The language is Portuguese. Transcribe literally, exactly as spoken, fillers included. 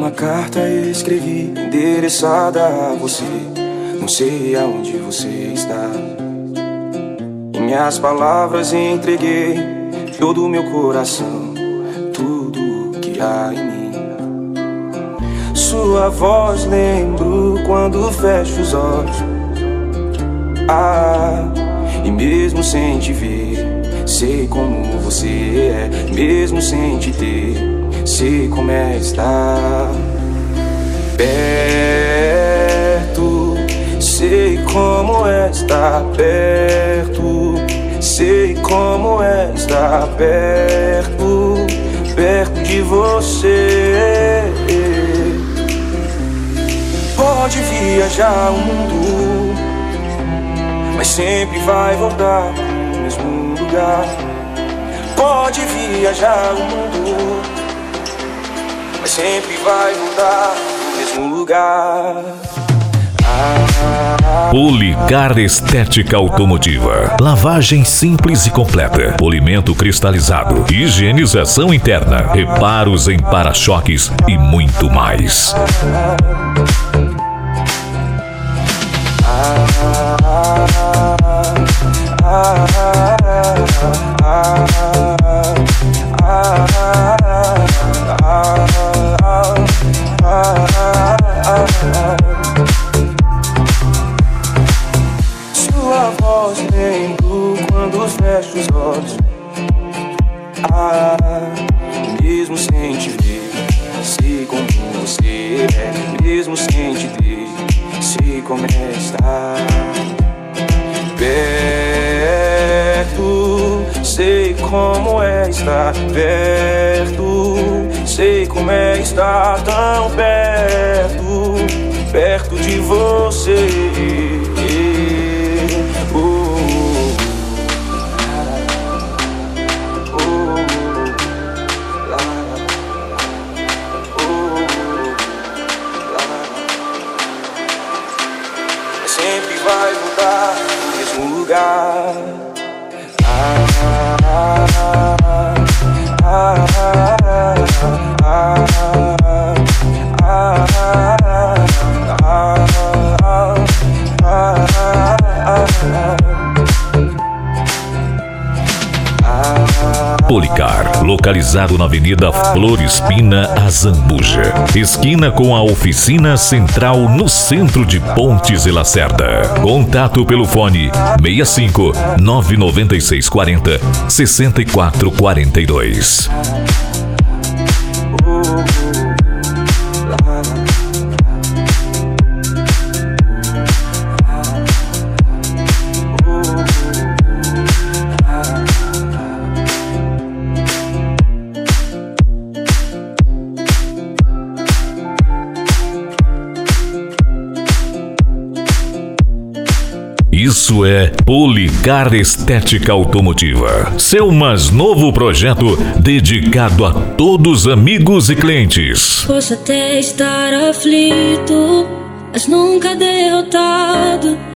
uma carta escrevi, endereçada a você. Não sei aonde você está. Em minhas palavras entreguei todo o meu coração, tudo que há em mim. Sua voz lembro quando fecho os olhos. Ah, e mesmo sem te ver, sei como você é. Mesmo sem te ter, sei como é estar perto. Sei como é estar perto. Sei como é estar perto, perto de você. Pode viajar o mundo, mas sempre vai voltar no mesmo lugar. Pode viajar o mundo, mas sempre vai voltar no mesmo lugar. Policar Estética Automotiva. Lavagem simples e completa. Polimento cristalizado. Higienização interna. Reparos em para-choques e muito mais. Sua voz lembro quando fecho os olhos. Ah, mesmo sem te ver, sei como você é. Mesmo sem te ter, sei como é estar perto. Sei como é estar perto. Sei como é estar tão perto, perto de você. Sempre vai voltar no mesmo lugar. Ah, ah, ah, ah, ah, Policar, localizado na Avenida Flores Pina, Azambuja, esquina com a Oficina Central, no centro de Pontes e Lacerda. Contato pelo fone seis cinco nove nove seis quatro zero seis quatro quatro dois. Isso é Policar Estética Automotiva, seu mais novo projeto dedicado a todos amigos e clientes. Posso até estar aflito, mas nunca derrotado.